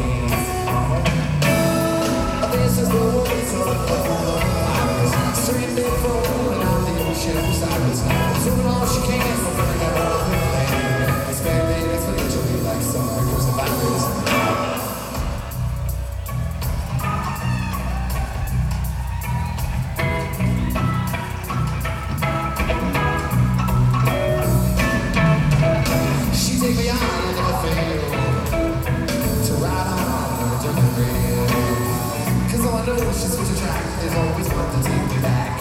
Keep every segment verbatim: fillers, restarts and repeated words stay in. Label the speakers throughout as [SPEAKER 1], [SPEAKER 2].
[SPEAKER 1] This is the voice of the virus. Stranded for a moment on the ocean of silence. Doing all she can for her never open land. Expanding exponentially like summer goes the virus. She take me on and never fail to ride on a different radio. Cause all I know is she's such a track. There's always one to take me back.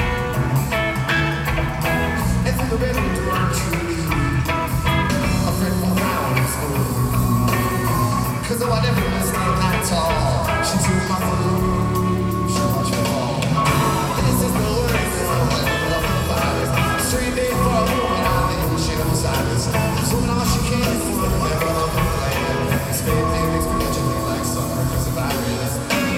[SPEAKER 1] And through the river to our tree, a friend from around is smooth. Cause though I never stand that tall, she took my food, she watched me fall. This is the words of the virus. Stranded for a moment on the ocean of silence. Doing all she can for the never open land. Expanding exponentially like summer cause the virus.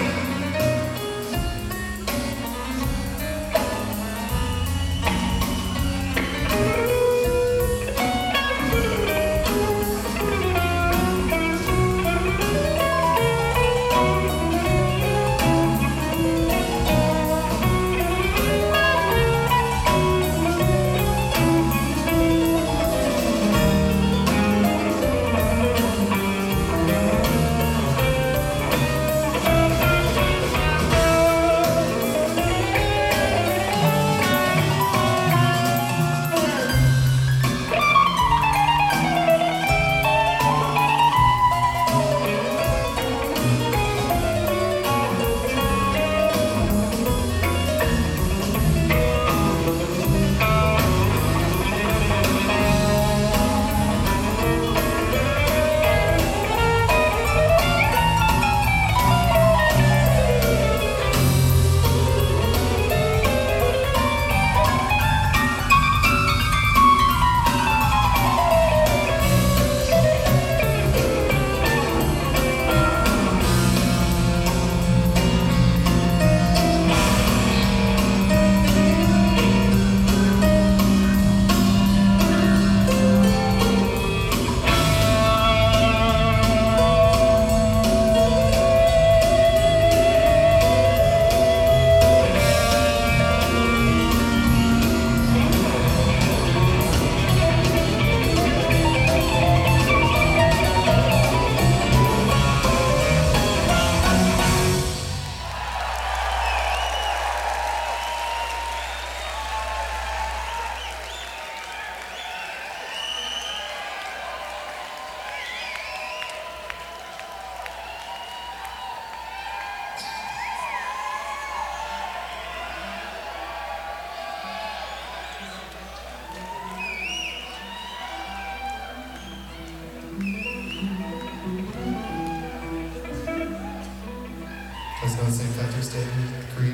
[SPEAKER 1] Let's go Saint Patrick's Day, Creed.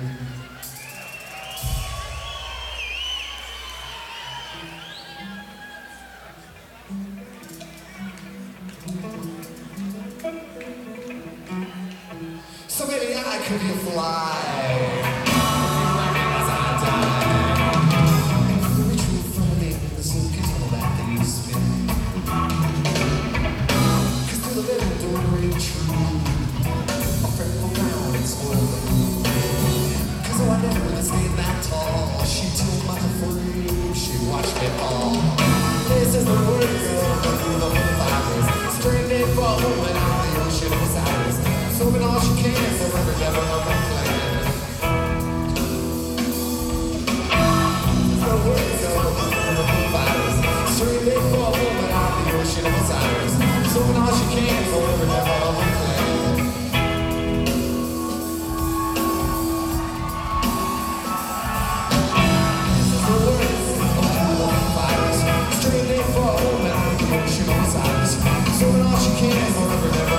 [SPEAKER 1] So maybe I could be a fly. As I die. And for the ritual funding, the soul can tell that they spin. Cause through the middle door ring true. Cause oh, I never really stayed that tall. She took my free, she watched me fall. This is the word of the virus. Stranded for a moment on the ocean of silence. Soaking all she can for her never open land. The words of the virus. Stranded for a moment on the ocean of silence. Soaking all she can for her never open land. So all she can forever, never